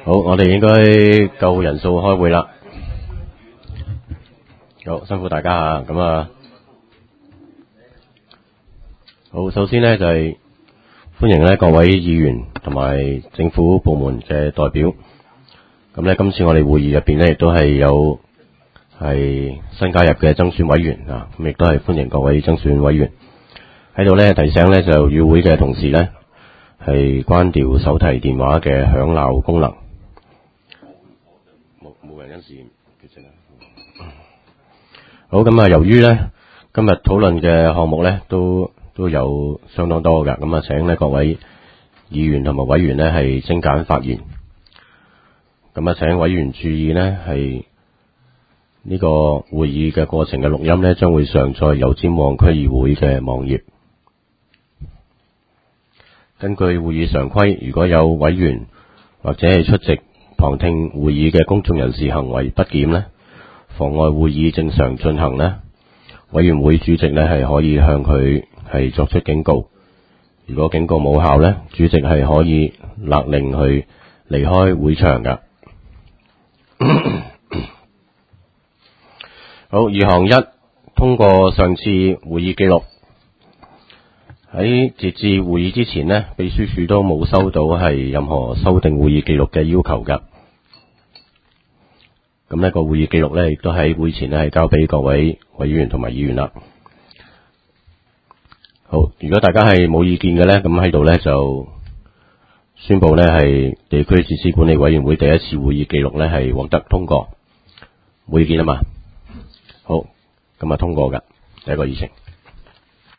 好，我哋應該夠人數開會啦。好，辛苦大家啊！咁啊，好，首先呢，就係歡迎呢各位議員同埋政府部門嘅代表。咁呢，今次我哋會議入邊呢，亦都係有係新加入嘅增選委員啊，咁亦都係歡迎各位增選委員喺度呢，提醒呢就與會嘅同事呢，係關掉手提電話嘅響鬧功能。冇人因事決定啦。好，咁啊，由於呢今日討論嘅項目呢都有相當多㗎，咁啊請呢各位議員同埋委員呢係精簡發言。咁啊請委員注意呢係呢個會議嘅過程嘅錄音呢將會上載油尖旺區議會嘅網頁。根據會議常規，如果有委員或者係出席旁聽會議嘅公眾人士行為不檢呢，妨礙會議正常進行呢，委員會主席呢係可以向佢係作出警告。如果警告冇效呢，主席係可以勒令佢離開會場㗎。好，二項一，通過上次會議記錄。喺截至會議之前呢，秘書處都冇收到係任何修訂會議記錄嘅要求㗎。咁呢個會議記錄呢，亦都喺會前呢係交俾各位委員同埋議員啦。好，如果大家係冇意見嘅呢，咁喺度呢就宣布呢係地區設施管理委員會第一次會議記錄呢係獲得通過。冇意見啊嘛？好，咁啊通過㗎，第一個議程。